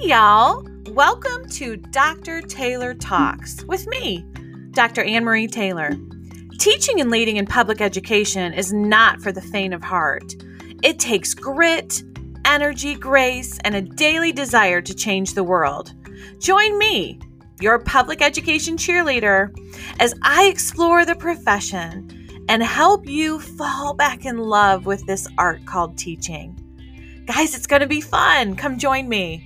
y'all. Welcome to Dr. Taylor Talks with me, Dr. Anne Marie Taylor. Teaching and leading in public education is not for the faint of heart. It takes grit, energy, grace, and a daily desire to change the world. Join me, your public education cheerleader, as I explore the profession and help you fall back in love with this art called teaching. Guys, it's going to be fun. Come join me.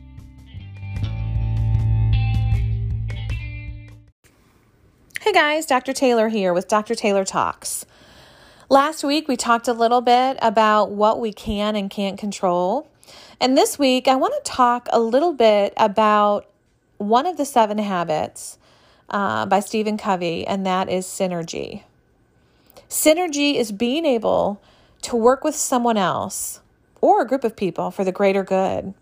Hey guys, Dr. Taylor here with Dr. Taylor Talks. Last week we talked a little bit about what we can and can't control. And this week I want to talk a little bit about one of the 7 habits by Stephen Covey, and that is synergy. Synergy is being able to work with someone else or a group of people for the greater good.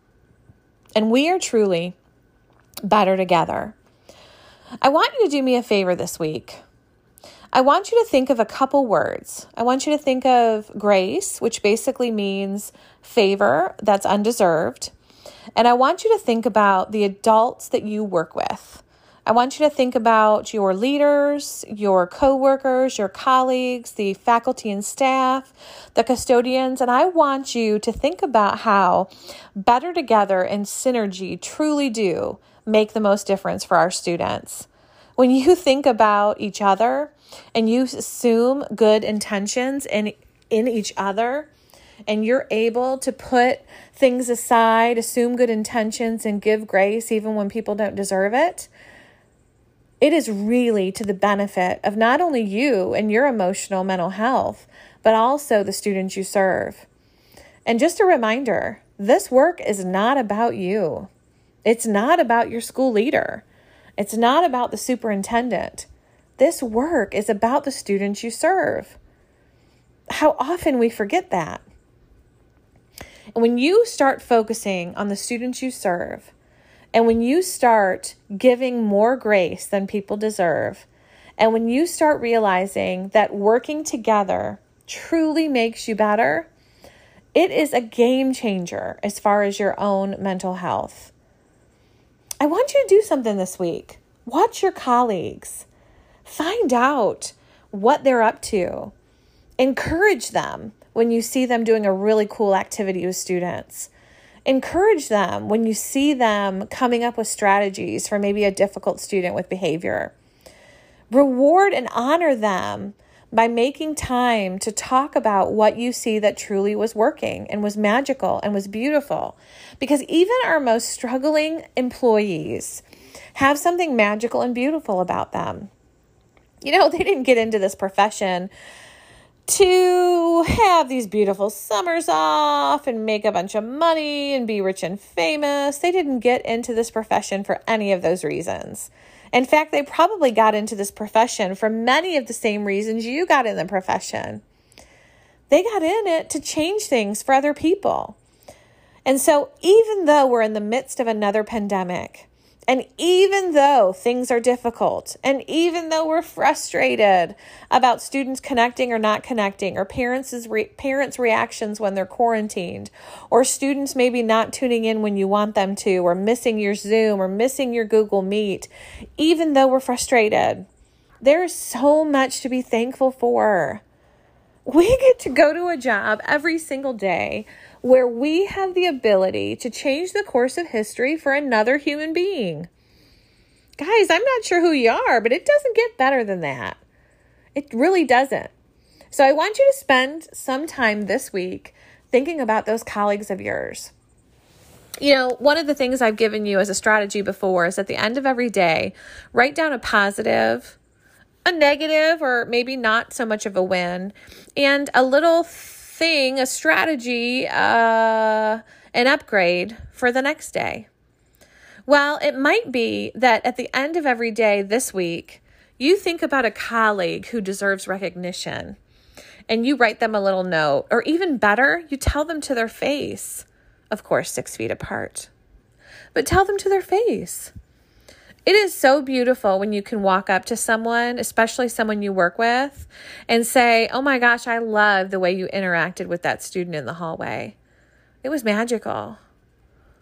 And we are truly better together. I want you to do me a favor this week. I want you to think of a couple words. I want you to think of grace, which basically means favor that's undeserved. And I want you to think about the adults that you work with. I want you to think about your leaders, your coworkers, your colleagues, the faculty and staff, the custodians, and I want you to think about how better together and synergy truly do make the most difference for our students. When you think about each other and you assume good intentions in each other, and you're able to put things aside, assume good intentions, and give grace even when people don't deserve it, it is really to the benefit of not only you and your emotional mental health, but also the students you serve. And just a reminder, this work is not about you. It's not about your school leader. It's not about the superintendent. This work is about the students you serve. How often we forget that. And when you start focusing on the students you serve, and when you start giving more grace than people deserve, and when you start realizing that working together truly makes you better, it is a game changer as far as your own mental health. I want you to do something this week. Watch your colleagues. Find out what they're up to. Encourage them when you see them doing a really cool activity with students. Encourage them when you see them coming up with strategies for maybe a difficult student with behavior. Reward and honor them by making time to talk about what you see that truly was working and was magical and was beautiful. Because even our most struggling employees have something magical and beautiful about them. You know, they didn't get into this profession to have these beautiful summers off and make a bunch of money and be rich and famous. They didn't get into this profession for any of those reasons. In fact, they probably got into this profession for many of the same reasons you got in the profession. They got in it to change things for other people. And so even though we're in the midst of another pandemic, and even though things are difficult, and even though we're frustrated about students connecting or not connecting, or parents' reactions when they're quarantined, or students maybe not tuning in when you want them to, or missing your Zoom, or missing your Google Meet, even though we're frustrated, there's so much to be thankful for. We get to go to a job every single day where we have the ability to change the course of history for another human being. Guys, I'm not sure who you are, but it doesn't get better than that. It really doesn't. So I want you to spend some time this week thinking about those colleagues of yours. You know, one of the things I've given you as a strategy before is at the end of every day, write down a positive, a negative, or maybe not so much of a win, and a little thing, a strategy, an upgrade for the next day. Well, it might be that at the end of every day this week, you think about a colleague who deserves recognition and you write them a little note, or even better, you tell them to their face, of course, 6 feet apart, but tell them to their face. It is so beautiful when you can walk up to someone, especially someone you work with, and say, "Oh my gosh, I love the way you interacted with that student in the hallway. It was magical."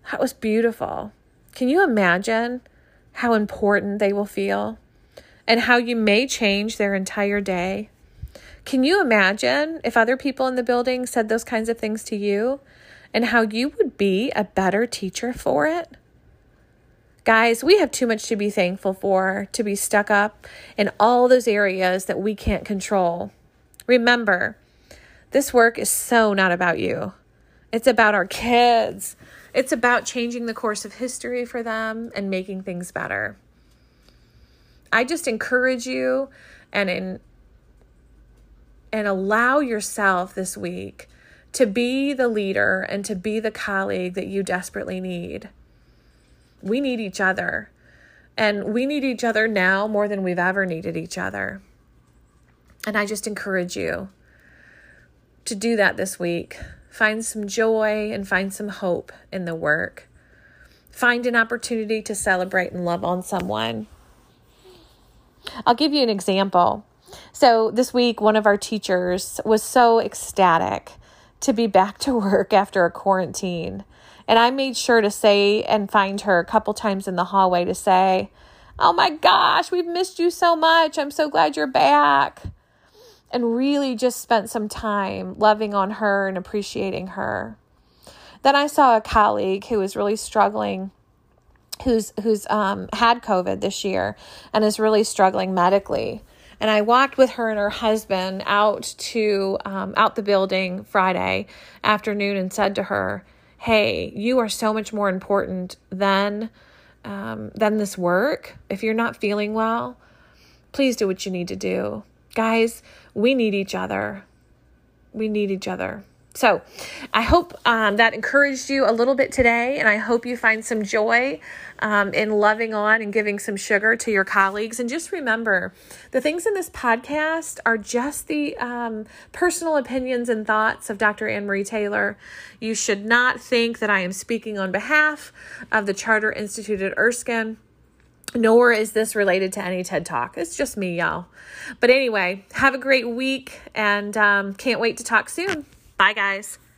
That was beautiful. Can you imagine how important they will feel and how you may change their entire day? Can you imagine if other people in the building said those kinds of things to you and how you would be a better teacher for it? Guys, we have too much to be thankful for, to be stuck up in all those areas that we can't control. Remember, this work is so not about you. It's about our kids. It's about changing the course of history for them and making things better. I just encourage you and allow yourself this week to be the leader and to be the colleague that you desperately need. We need each other, and we need each other now more than we've ever needed each other. And I just encourage you to do that this week. Find some joy and find some hope in the work. Find an opportunity to celebrate and love on someone. I'll give you an example. So this week, one of our teachers was so ecstatic to be back to work after a quarantine. And I made sure to say and find her a couple times in the hallway to say, "Oh my gosh, we've missed you so much. I'm so glad you're back." And really just spent some time loving on her and appreciating her. Then I saw a colleague who was really struggling, who's had COVID this year and is really struggling medically. And I walked with her and her husband out the building Friday afternoon and said to her, "Hey, you are so much more important than this work. If you're not feeling well, please do what you need to do." Guys, we need each other. We need each other. So I hope that encouraged you a little bit today, and I hope you find some joy in loving on and giving some sugar to your colleagues. And just remember, the things in this podcast are just the personal opinions and thoughts of Dr. Ann Marie Taylor. You should not think that I am speaking on behalf of the Charter Institute at Erskine, nor is this related to any TED Talk. It's just me, y'all. But anyway, have a great week, and can't wait to talk soon. Bye, guys.